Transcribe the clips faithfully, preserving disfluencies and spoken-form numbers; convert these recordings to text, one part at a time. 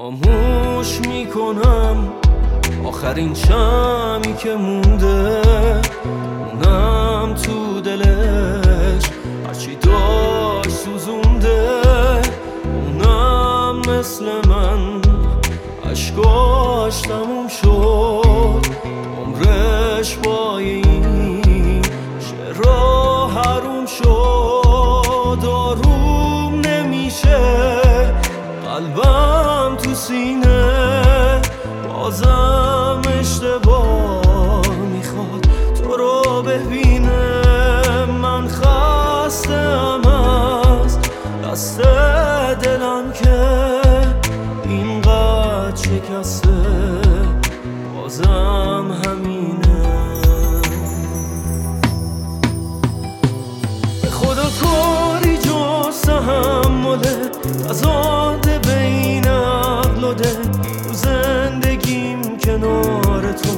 خاموش میکنم آخرین شمی که مونده، اونم تو دلش هرچی داشت سوزونده. اونم مثل من عشقاش تموم شد، عمرش با این شعرها حروم شد. آروم نمیشه قلبم تو سینه، بازم اشتباه میخواد تو رو ببینه. من خستم از دست دلم که اینقدر شکسته، بازم همینه. به خدا کاری جز تحمله، تضاد بین عقل و دل. تو زندگیم کنار تو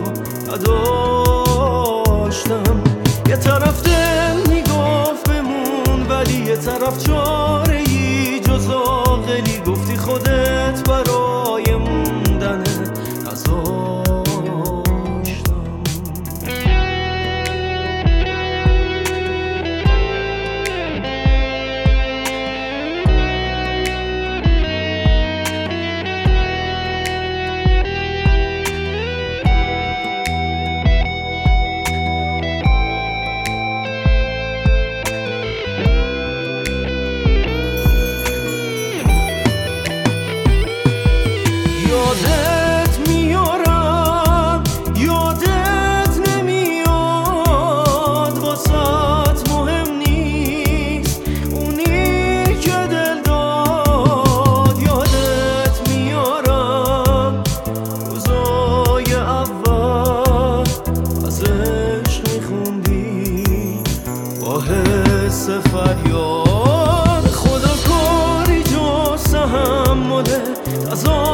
نداشتم، یه طرف دل میگفت بمون ولی یه طرف چاره ای جز عاقلی. گفتی خودت برای موندنه نذاشتم. یادت میارم یادت نمیاد، واسط مهم نیست اونی که دل داد. یادت میارم روزای اول از عشق میخوندی با حس فریاد. خدا کاری جز تحمله،